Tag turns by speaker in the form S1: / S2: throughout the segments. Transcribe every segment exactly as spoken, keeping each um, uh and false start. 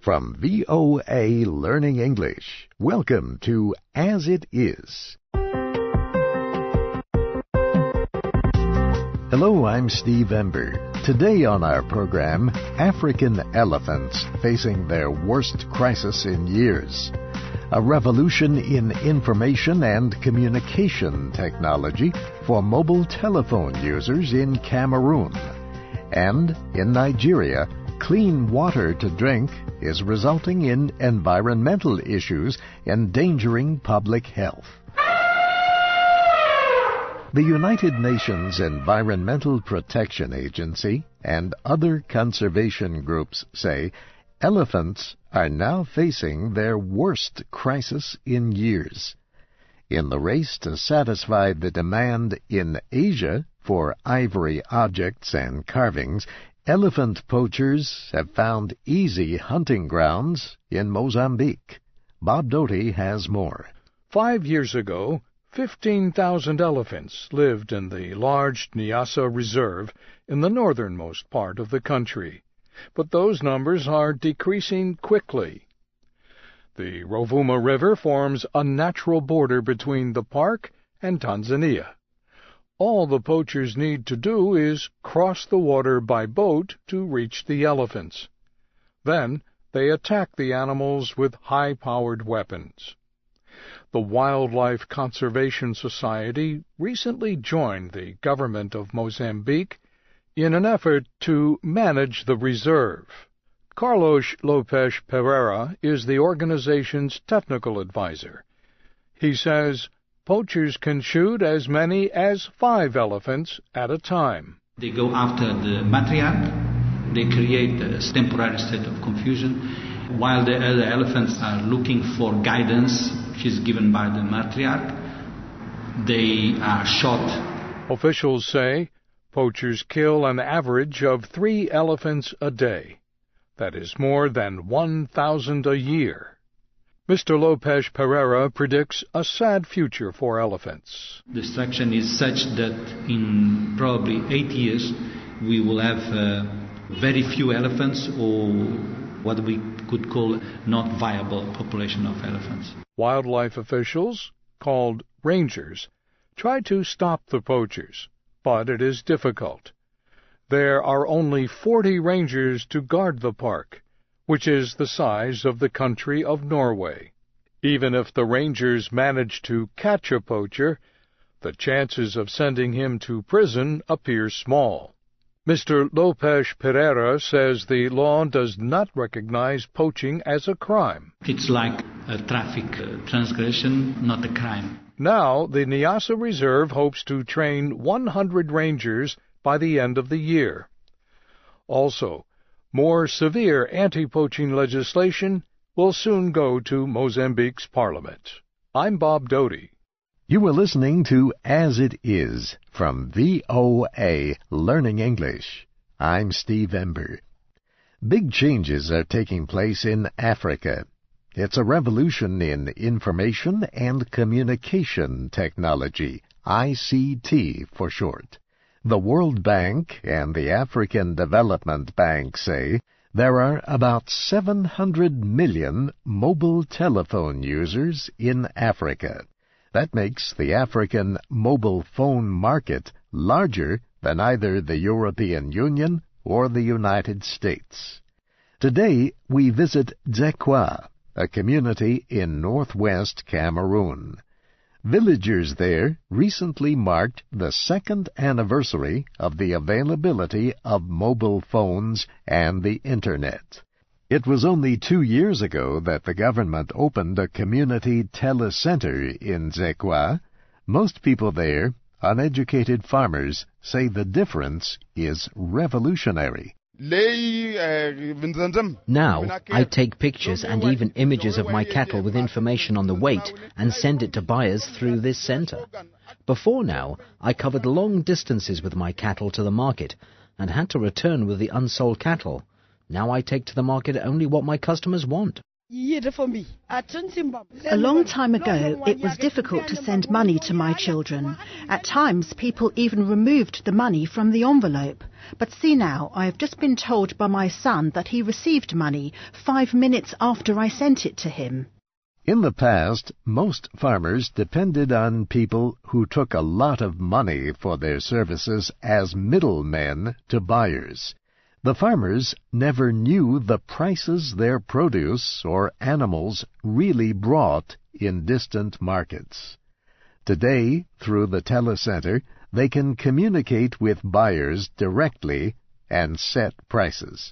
S1: From V O A Learning English, welcome to As It Is. Hello, I'm Steve Ember. Today on our program, African elephants facing their worst crisis in years. A revolution in information and communication technology for mobile telephone users in Cameroon. And in Nigeria, clean water to drink is resulting in environmental issues endangering public health. The United Nations Environmental Protection Agency and other conservation groups say elephants are now facing their worst crisis in years. In the race to satisfy the demand in Asia for ivory objects and carvings, elephant poachers have found easy hunting grounds in Mozambique. Bob Doty has more.
S2: Five years ago, fifteen thousand elephants lived in the large Niassa Reserve in the northernmost part of the country, but those numbers are decreasing quickly. The Rovuma River forms a natural border between the park and Tanzania. All the poachers need to do is cross the water by boat to reach the elephants. Then they attack the animals with high-powered weapons. The Wildlife Conservation Society recently joined the government of Mozambique in an effort to manage the reserve. Carlos Lopes Pereira is the organization's technical advisor. He says poachers can shoot as many as five elephants at a time.
S3: They go after the matriarch. They create a temporary state of confusion, while the other elephants are looking for guidance, which is given by the matriarch. They are shot.
S2: Officials say poachers kill an average of three elephants a day. That is more than one thousand a year. Mister Lopes Pereira predicts a sad future for elephants.
S3: The destruction is such that in probably eight years we will have uh, very few elephants, or what we could call not viable population of elephants.
S2: Wildlife officials, called rangers, try to stop the poachers, but it is difficult. There are only forty rangers to guard the park, which is the size of the country of Norway. Even if the rangers manage to catch a poacher, the chances of sending him to prison appear small. Mister Lopes Pereira says the law does not recognize poaching as a crime.
S3: It's like a traffic uh, transgression, not a crime.
S2: Now, the Niassa Reserve hopes to train one hundred rangers by the end of the year. Also, more severe anti-poaching legislation will soon go to Mozambique's parliament. I'm Bob Doty.
S1: You were listening to As It Is from V O A Learning English. I'm Steve Ember. Big changes are taking place in Africa. It's a revolution in information and communication technology, I C T for short. The World Bank and the African Development Bank say there are about seven hundred million mobile telephone users in Africa. That makes the African mobile phone market larger than either the European Union or the United States. Today we visit Dzekwa, a community in northwest Cameroon. Villagers there recently marked the second anniversary of the availability of mobile phones and the Internet. It was only two years ago that the government opened a community telecenter in Dzekwa. Most people there, uneducated farmers, say the difference is revolutionary.
S4: Now, I take pictures and even images of my cattle with information on the weight and send it to buyers through this center. Before now, I covered long distances with my cattle to the market and had to return with the unsold cattle. Now I take to the market only what my customers want.
S5: A long time ago, it was difficult to send money to my children. At times, people even removed the money from the envelope. But see now, I have just been told by my son that he received money five minutes after I sent it to him.
S1: In the past, most farmers depended on people who took a lot of money for their services as middlemen to buyers. The farmers never knew the prices their produce or animals really brought in distant markets. Today, through the telecenter, they can communicate with buyers directly and set prices.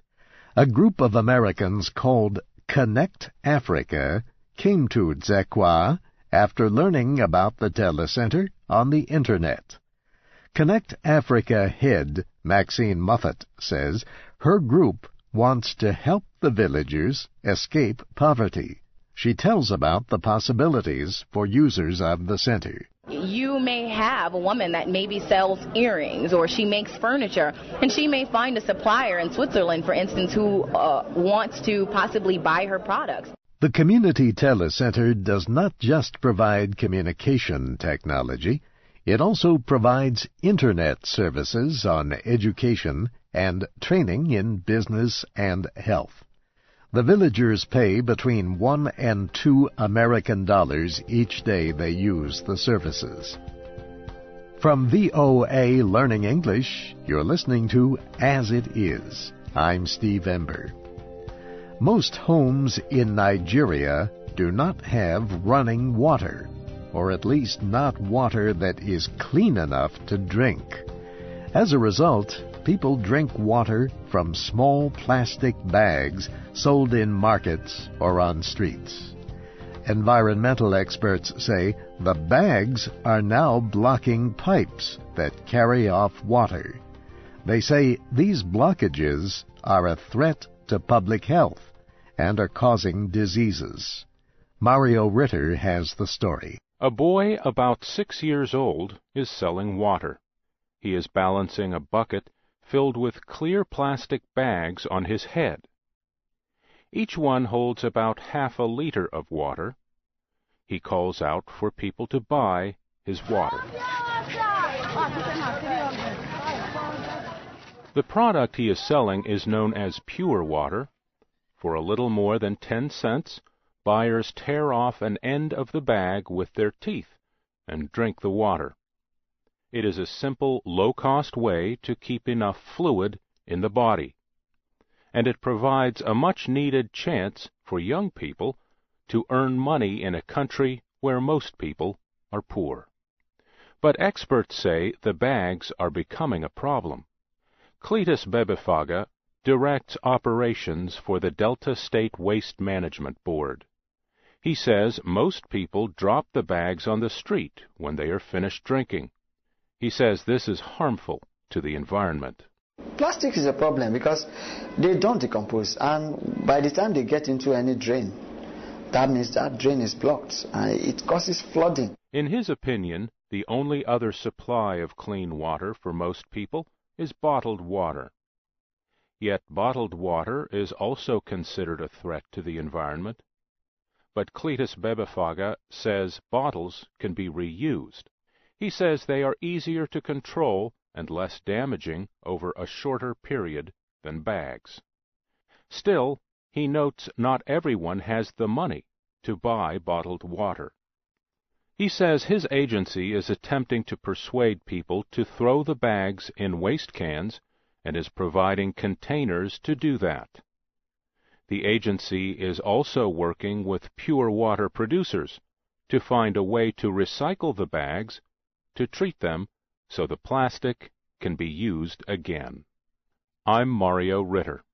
S1: A group of Americans called Connect Africa came to Dzekwa after learning about the telecenter on the Internet. Connect Africa head Maxine Muffet says her group wants to help the villagers escape poverty. She tells about the possibilities for users of the center.
S6: You may have a woman that maybe sells earrings or she makes furniture, and she may find a supplier in Switzerland, for instance, who uh, wants to possibly buy her products.
S1: The Community Telecenter does not just provide communication technology, it also provides Internet services on education and training in business and health. The villagers pay between one and two American dollars each day they use the services. From V O A Learning English, you're listening to As It Is. I'm Steve Ember. Most homes in Nigeria do not have running water, or at least not water that is clean enough to drink. As a result, people drink water from small plastic bags sold in markets or on streets. Environmental experts say the bags are now blocking pipes that carry off water. They say these blockages are a threat to public health and are causing diseases. Mario Ritter has the story.
S7: A boy about six years old is selling water. He is balancing a bucket filled with clear plastic bags on his head. Each one holds about half a liter of water. He calls out for people to buy his water. The product he is selling is known as pure water. For a little more than ten cents, buyers tear off an end of the bag with their teeth and drink the water. It is a simple, low-cost way to keep enough fluid in the body, and it provides a much-needed chance for young people to earn money in a country where most people are poor. But experts say the bags are becoming a problem. Cletus Bebefaga directs operations for the Delta State Waste Management Board. He says most people drop the bags on the street when they are finished drinking. He says this is harmful to the environment.
S8: Plastic is a problem because they don't decompose, and by the time they get into any drain, that means that drain is blocked, and it causes flooding.
S7: In his opinion, the only other supply of clean water for most people is bottled water. Yet bottled water is also considered a threat to the environment. But Cletus Bebefaga says bottles can be reused. He says they are easier to control and less damaging over a shorter period than bags. Still, he notes not everyone has the money to buy bottled water. He says his agency is attempting to persuade people to throw the bags in waste cans and is providing containers to do that. The agency is also working with pure water producers to find a way to recycle the bags, to treat them so the plastic can be used again. I'm Mario Ritter.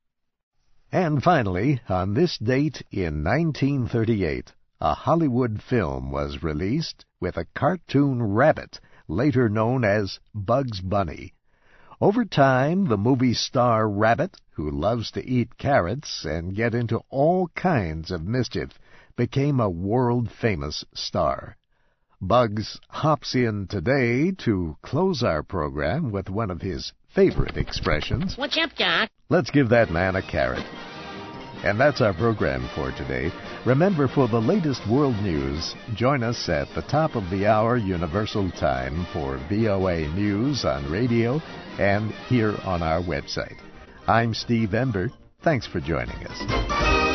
S1: And finally, on this date in nineteen thirty-eight, a Hollywood film was released with a cartoon rabbit, later known as Bugs Bunny. Over time, the movie star Rabbit, who loves to eat carrots and get into all kinds of mischief, became a world-famous star. Bugs hops in today to close our program with one of his favorite expressions.
S9: What's up, Doc?
S1: Let's give that man a carrot. And that's our program for today. Remember, for the latest world news, join us at the top of the hour Universal Time for V O A News on radio and here on our website. I'm Steve Ember. Thanks for joining us.